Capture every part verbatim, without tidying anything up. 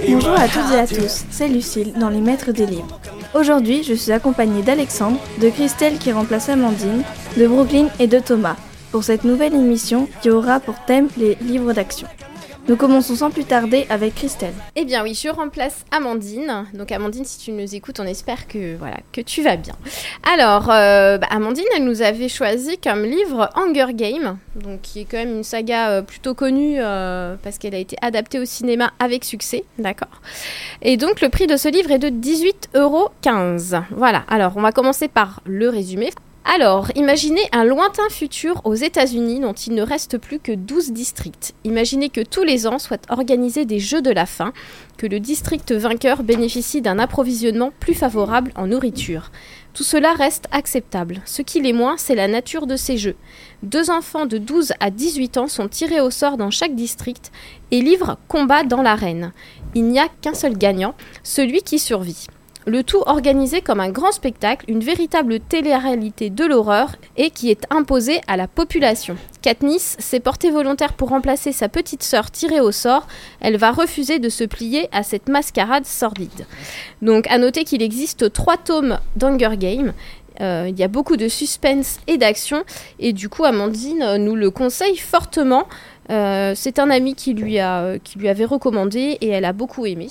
Bonjour à toutes et à tous, c'est Lucille dans Les Maîtres des Livres. Aujourd'hui, je suis accompagnée d'Alexandre, de Christelle qui remplace Amandine, de Brooklyn et de Thomas pour cette nouvelle émission qui aura pour thème les livres d'action. Nous commençons sans plus tarder avec Christelle. Eh bien oui, je remplace Amandine. Donc Amandine, si tu nous écoutes, on espère que, voilà, que tu vas bien. Alors, euh, bah, Amandine, elle nous avait choisi comme livre Hunger Games, donc, qui est quand même une saga euh, plutôt connue euh, parce qu'elle a été adaptée au cinéma avec succès. D'accord. Et donc, le prix de ce livre est de dix-huit euros quinze. Voilà, alors on va commencer par le résumé. Alors, imaginez un lointain futur aux États-Unis dont il ne reste plus que douze districts. Imaginez que tous les ans soient organisés des Jeux de la faim, que le district vainqueur bénéficie d'un approvisionnement plus favorable en nourriture. Tout cela reste acceptable. Ce qui l'est moins, c'est la nature de ces jeux. Deux enfants de douze à dix-huit ans sont tirés au sort dans chaque district et livrent combat dans l'arène. Il n'y a qu'un seul gagnant, celui qui survit. Le tout organisé comme un grand spectacle, une véritable télé-réalité de l'horreur et qui est imposée à la population. Katniss s'est portée volontaire pour remplacer sa petite sœur tirée au sort. Elle va refuser de se plier à cette mascarade sordide. Donc à noter qu'il existe trois tomes d'Hunger Games. Euh, il y a beaucoup de suspense et d'action et du coup Amandine nous le conseille fortement. Euh, c'est un ami qui lui, a, qui lui avait recommandé et elle a beaucoup aimé.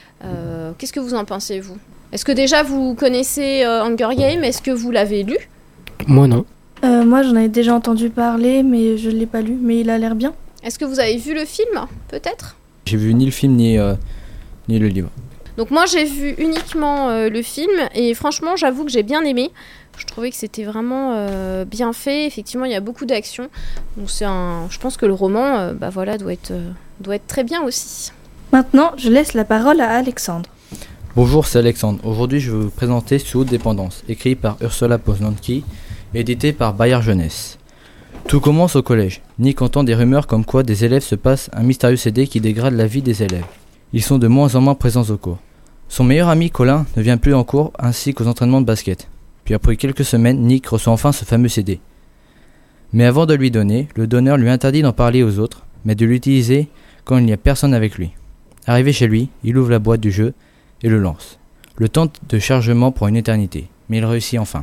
Euh, qu'est-ce que vous en pensez, vous ? Est-ce que déjà vous connaissez euh, Hunger Games ? Est-ce que vous l'avez lu ? Moi non. Euh, moi j'en ai déjà entendu parler mais je ne l'ai pas lu, mais il a l'air bien. Est-ce que vous avez vu le film, peut-être ? J'ai vu ni le film ni, euh, ni le livre. Donc moi j'ai vu uniquement euh, le film et franchement j'avoue que j'ai bien aimé. Je trouvais que c'était vraiment euh, bien fait. Effectivement il y a beaucoup d'action. Donc c'est un... je pense que le roman euh, bah, voilà, doit, être, euh, doit être très bien aussi. Maintenant je laisse la parole à Alexandre. Bonjour, c'est Alexandre. Aujourd'hui, je vais vous présenter Sous haute dépendance, écrit par Ursula Poznanski, édité par Bayard Jeunesse. Tout commence au collège. Nick entend des rumeurs comme quoi des élèves se passent un mystérieux C D qui dégrade la vie des élèves. Ils sont de moins en moins présents au cours. Son meilleur ami Colin ne vient plus en cours ainsi qu'aux entraînements de basket. Puis après quelques semaines, Nick reçoit enfin ce fameux C D. Mais avant de lui donner, le donneur lui interdit d'en parler aux autres, mais de l'utiliser quand il n'y a personne avec lui. Arrivé chez lui, il ouvre la boîte du jeu et le lance. Le temps de chargement prend une éternité, mais il réussit enfin.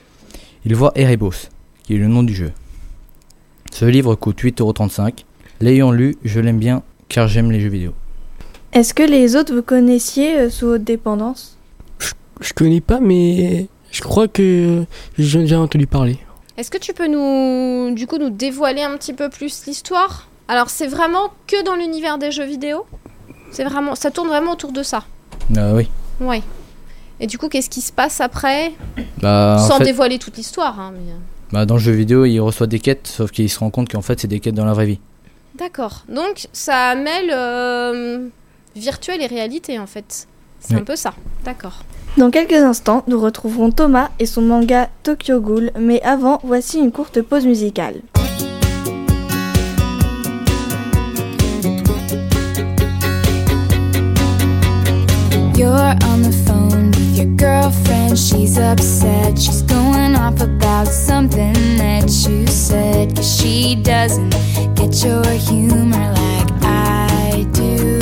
Il voit Erebos, qui est le nom du jeu. Ce livre coûte huit euros trente-cinq. L'ayant lu, je l'aime bien car j'aime les jeux vidéo. Est-ce que les autres vous connaissiez euh, Sous haute dépendance ? Je, je connais pas, mais je crois que j'ai déjà entendu parler. Est-ce que tu peux nous, du coup, nous dévoiler un petit peu plus l'histoire ? Alors c'est vraiment que dans l'univers des jeux vidéo ? C'est vraiment, ça tourne vraiment autour de ça ? Euh, oui. Ouais. Et du coup, qu'est-ce qui se passe après ? Bah, Sans fait, dévoiler toute l'histoire. Hein, mais... bah, dans le jeu vidéo, il reçoit des quêtes, sauf qu'il se rend compte qu'en fait, c'est des quêtes dans la vraie vie. D'accord. Donc, ça mêle euh, virtuel et réalité, en fait. C'est oui. un peu ça. D'accord. Dans quelques instants, nous retrouverons Thomas et son manga Tokyo Ghoul, mais avant, voici une courte pause musicale. You're on the phone with your girlfriend, she's upset. She's going off about something that you said, 'cause she doesn't get your humor like I do.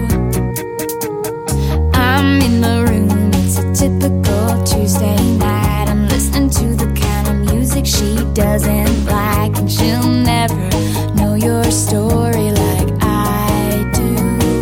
I'm in the room, it's a typical Tuesday night. I'm listening to the kind of music she doesn't like, and she'll never know your story like I do.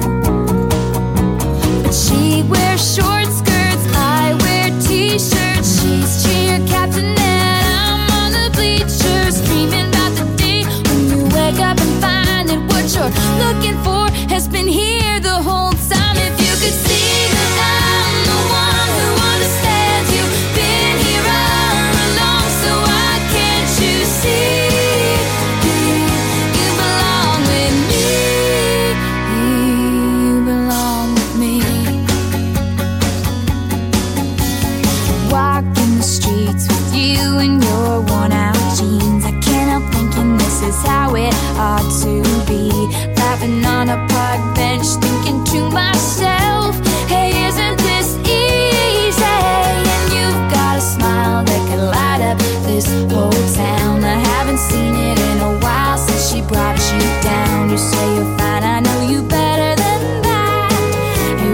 But she wears short skirts, I wear t-shirts. She's cheer captain and I'm on the bleachers, dreaming about the day when you wake up and find that what you're looking for has been here the whole time. If you could see that I'm the one who understands you, been here all along, so why can't you see? You belong with me, you belong with me. Walking the streets with you in your worn out jeans, I can't help thinking this is how it ought to be. Laughing on a park bench, thinking to myself, hey, isn't this easy? And you've got a smile that could light up this whole town. I haven't seen it in a while since she brought you down. You say you're fine, I know you better than that. Hey,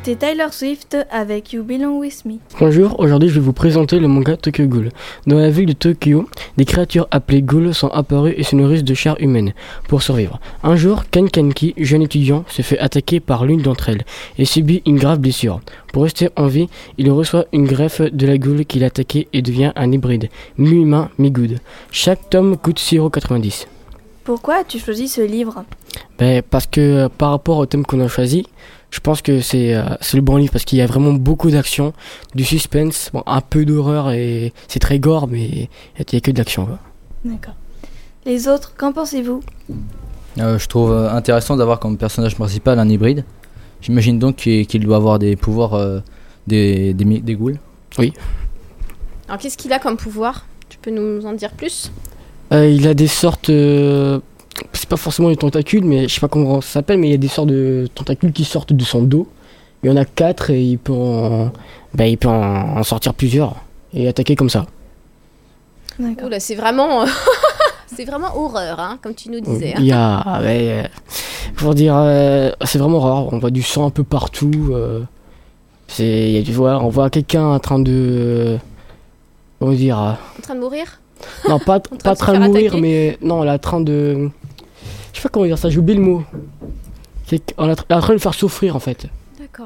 écoutez Tyler Swift avec You Belong With Me. Bonjour, aujourd'hui je vais vous présenter le manga Tokyo Ghoul. Dans la ville de Tokyo, des créatures appelées ghouls sont apparues et se nourrissent de chair humaine pour survivre. Un jour, Ken Kanki, jeune étudiant, se fait attaquer par l'une d'entre elles et subit une grave blessure. Pour rester en vie, il reçoit une greffe de la ghoul qui l'a attaqué et devient un hybride, mi-humain, mi-good. Chaque tome coûte six euros quatre-vingt-dix. Pourquoi as-tu choisi ce livre ? Ben, parce que euh, par rapport au thème qu'on a choisi, je pense que c'est, euh, c'est le bon livre parce qu'il y a vraiment beaucoup d'action, du suspense, bon, un peu d'horreur et c'est très gore, mais il n'y a que de l'action. Quoi. D'accord. Les autres, qu'en pensez-vous ? Euh, je trouve euh, intéressant d'avoir comme personnage principal un hybride. J'imagine donc qu'il, qu'il doit avoir des pouvoirs euh, des, des, des ghouls. Oui. Alors qu'est-ce qu'il a comme pouvoir ? Tu peux nous en dire plus ? Euh, il a des sortes, euh, c'est pas forcément des tentacules, mais je sais pas comment ça s'appelle, mais il y a des sortes de tentacules qui sortent de son dos. Il y en a quatre et il peut en, ben, il peut en, en sortir plusieurs et attaquer comme ça. D'accord. Oula, c'est vraiment... c'est vraiment horreur, hein, comme tu nous disais. Il y a, ouais, euh, pour dire, euh, c'est vraiment rare. On voit du sang un peu partout. Euh, c'est, il y a du voir, on voit quelqu'un en train de, euh, comment dire, euh, En train de mourir ? non pas, train pas en de se train de faire mourir, attaquer. mais non, elle est en train de, je sais pas comment dire ça. J'ai oublié le mot. C'est qu'on est en train de le faire souffrir en fait. D'accord.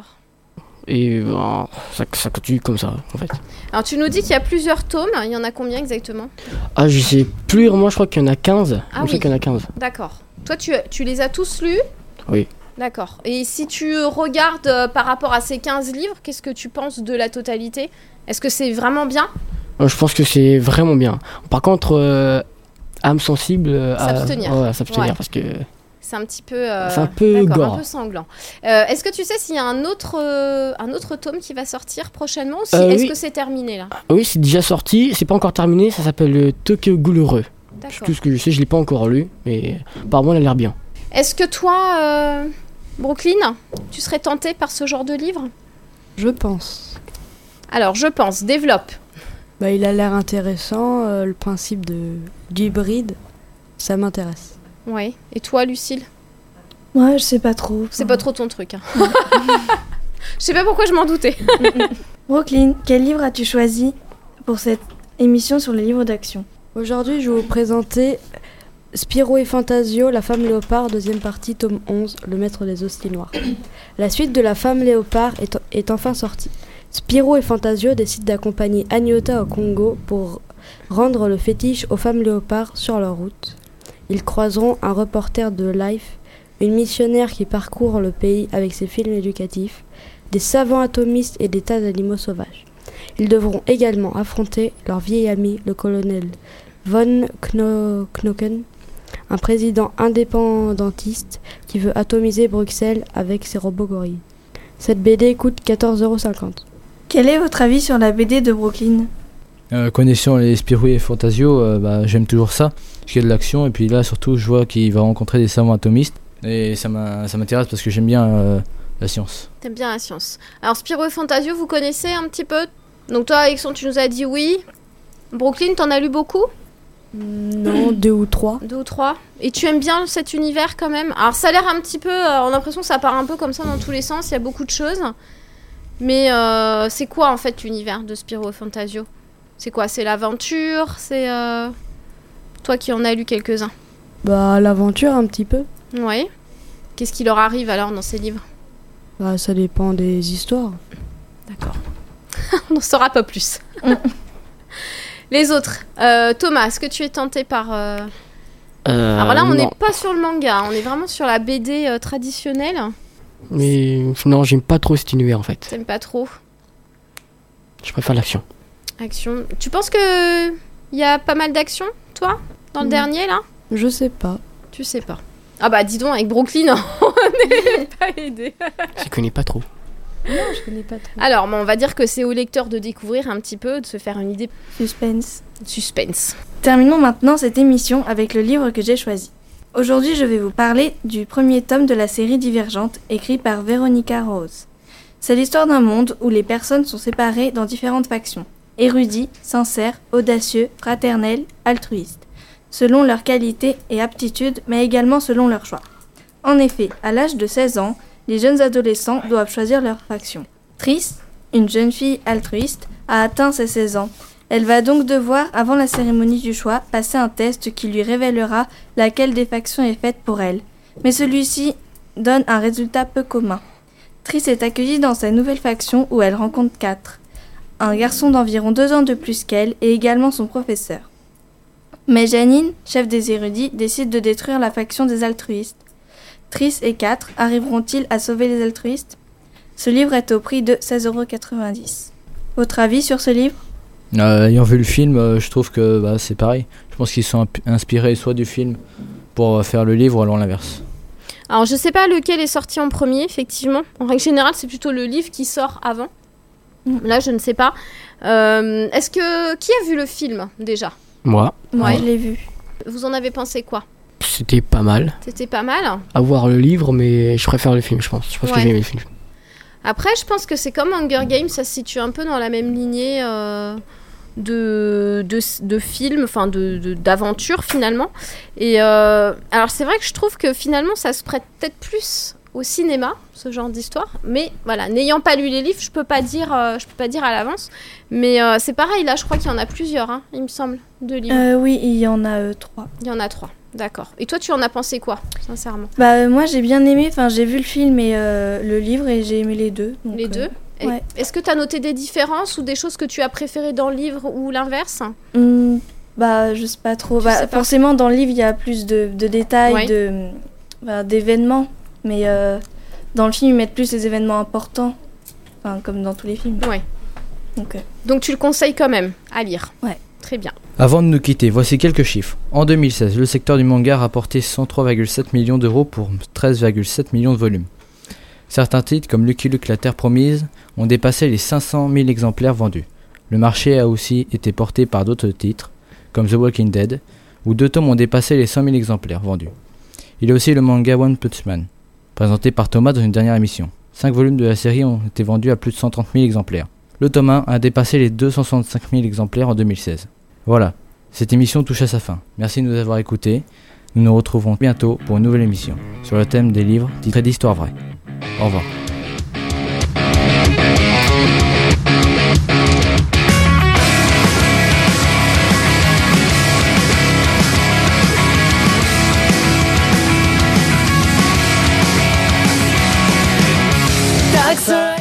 Et euh, ça, ça continue comme ça en fait. Alors tu nous dis qu'il y a plusieurs tomes, il y en a combien exactement ? Ah, je sais plus, moi je crois qu'il y en a quinze. Ah je oui. sais qu'il y en a quinze. D'accord. Toi tu, tu les as tous lus ? Oui. D'accord. Et si tu regardes euh, par rapport à ces quinze livres, qu'est-ce que tu penses de la totalité ? Est-ce que c'est vraiment bien ? Euh, je pense que c'est vraiment bien. Par contre, euh, âme sensible. euh, à- S'abstenir. Ouais, s'abstenir Ouais. parce que. C'est un petit peu... euh, C'est un peu d'accord, gore. un peu sanglant. Euh, est-ce que tu sais s'il y a un autre, euh, un autre tome qui va sortir prochainement ou si, Euh, est-ce oui. que c'est terminé là ? Oui, c'est déjà sorti, c'est pas encore terminé, ça s'appelle euh, Tokyo Ghoul Heureux. C'est D'accord. tout ce que je sais, je l'ai pas encore lu, mais apparemment elle a l'air bien. Est-ce que toi, euh, Brooklyn, tu serais tentée par ce genre de livre ? Je pense. Alors, je pense, développe. Bah, il a l'air intéressant, euh, le principe de d'hybride, ça m'intéresse. Ouais. Et toi, Lucille ? Moi, je sais pas trop. C'est pas trop ton truc. Hein. Je sais pas pourquoi je m'en doutais. Brooklyn, quel livre as-tu choisi pour cette émission sur les livres d'action ? Aujourd'hui, je vais vous présenter Spyro et Fantasio, la femme léopard, deuxième partie, tome onze, le maître des hosties noirs. La suite de la femme léopard est, est enfin sortie. Spyro et Fantasio décident d'accompagner Agnota au Congo pour rendre le fétiche aux femmes léopards sur leur route. Ils croiseront un reporter de Life, une missionnaire qui parcourt le pays avec ses films éducatifs, des savants atomistes et des tas d'animaux sauvages. Ils devront également affronter leur vieil ami, le colonel von Kno- Knoken, un président indépendantiste qui veut atomiser Bruxelles avec ses robots gorilles. Cette B D coûte quatorze euros cinquante. Quel est votre avis sur la B D de Brooklyn ? Euh, connaissant les Spirou et Fantasio, euh, bah, j'aime toujours ça, parce qu'il y a de l'action, et puis là surtout je vois qu'il va rencontrer des savants atomistes, et ça, m'a, ça m'intéresse parce que j'aime bien euh, la science. T'aimes bien la science. Alors, Spyro et Fantasio, vous connaissez un petit peu ? Donc toi, Alexandre, tu nous as dit oui. Brooklyn, t'en as lu beaucoup ? Non, deux ou trois. Deux ou trois. Et tu aimes bien cet univers quand même ? Alors ça a l'air un petit peu... Euh, on a l'impression que ça part un peu comme ça dans tous les sens, il y a beaucoup de choses. Mais euh, c'est quoi en fait l'univers de Spyro et Fantasio ? C'est quoi ? C'est l'aventure ? C'est... Euh... Toi qui en as lu quelques-uns. Bah, l'aventure un petit peu. Oui. Qu'est-ce qui leur arrive alors dans ces livres ? Bah, ça dépend des histoires. D'accord. On n'en saura pas plus. Les autres. Euh, Thomas, est-ce que tu es tenté par... Euh... Euh, Alors là, on non. n'est pas sur le manga, on est vraiment sur la B D euh, traditionnelle. Mais non, j'aime pas trop cet univers en fait. T'aimes pas trop. Je préfère l'action. Action. Tu penses que il y a pas mal d'action, toi, dans le Mm. dernier là ? Je sais pas. Tu sais pas. Ah bah dis donc, avec Brooklyn, on n'est pas aidé. Je connais pas trop. Non, je connais pas trop. Alors, bon, on va dire que c'est au lecteur de découvrir un petit peu, de se faire une idée Suspense. de suspense. Terminons maintenant cette émission avec le livre que j'ai choisi. Aujourd'hui, je vais vous parler du premier tome de la série Divergente, écrit par Veronica Rose. C'est l'histoire d'un monde où les personnes sont séparées dans différentes factions. Érudits, sincères, audacieux, fraternels, altruistes. Selon leurs qualités et aptitudes, mais également selon leurs choix. En effet, à l'âge de seize ans, les jeunes adolescents doivent choisir leur faction. Triss, une jeune fille altruiste, a atteint ses seize ans. Elle va donc devoir, avant la cérémonie du choix, passer un test qui lui révélera laquelle des factions est faite pour elle. Mais celui-ci donne un résultat peu commun. Triss est accueillie dans sa nouvelle faction où elle rencontre quatre. Un garçon d'environ deux ans de plus qu'elle et également son professeur. Mais Janine, chef des érudits, décide de détruire la faction des altruistes. Triss et quatre arriveront-ils à sauver les altruistes ? Ce livre est au prix de seize euros quatre-vingt-dix. Votre avis sur ce livre ? Euh, ayant vu le film, euh, je trouve que bah, c'est pareil. Je pense qu'ils sont imp- inspirés soit du film pour euh, faire le livre ou alors l'inverse. Alors, je sais pas lequel est sorti en premier, effectivement. En règle générale, c'est plutôt le livre qui sort avant. Là, je ne sais pas. Euh, est-ce que... Qui a vu le film, déjà ? Moi, Moi, Ouais. je l'ai vu. Vous en avez pensé quoi ? c'était pas mal. C'était pas mal. À voir le livre, mais je préfère le film, je pense. Je pense Ouais. que j'ai aimé le film. Après, je pense que c'est comme Hunger Games, ça se situe un peu dans la même lignée euh, de, de, de films, enfin de, de, d'aventure finalement. Et euh, alors c'est vrai que je trouve que finalement ça se prête peut-être plus au cinéma, ce genre d'histoire. Mais voilà, n'ayant pas lu les livres, je peux pas dire, euh, je peux pas dire à l'avance. Mais euh, c'est pareil, là je crois qu'il y en a plusieurs, hein, il me semble, de livres. Euh, oui, il y en a euh, trois. Il y en a trois, d'accord. Et toi, tu en as pensé quoi, sincèrement ? Bah, euh, moi, j'ai bien aimé. Enfin, j'ai vu le film et euh, le livre et j'ai aimé les deux. donc, Les euh, deux. Et ouais. Est-ce que tu as noté des différences ou des choses que tu as préférées dans le livre ou l'inverse ? Hmm, bah, je sais pas trop. Tu Bah, sais pas. forcément, dans le livre, il y a plus de, de détails, Ouais. de, bah, d'événements. Mais euh, dans le film, ils mettent plus les événements importants. Enfin, comme dans tous les films. Ouais. Donc, euh, Donc tu le conseilles quand même à lire. Ouais. Très bien. Avant de nous quitter, voici quelques chiffres. En deux mille seize, le secteur du manga a rapporté cent trois virgule sept millions d'euros pour treize virgule sept millions de volumes. Certains titres, comme Lucky Luke, la Terre Promise, ont dépassé les cinq cent mille exemplaires vendus. Le marché a aussi été porté par d'autres titres, comme The Walking Dead, où deux tomes ont dépassé les cent mille exemplaires vendus. Il y a aussi le manga One Punch Man, présenté par Thomas dans une dernière émission. cinq volumes de la série ont été vendus à plus de cent trente mille exemplaires. Le tome un a dépassé les deux cent soixante-cinq mille exemplaires en deux mille seize. Voilà, cette émission touche à sa fin. Merci de nous avoir écoutés. Nous nous retrouverons bientôt pour une nouvelle émission sur le thème des livres titrés d'histoire vraie. Au revoir. Dark side.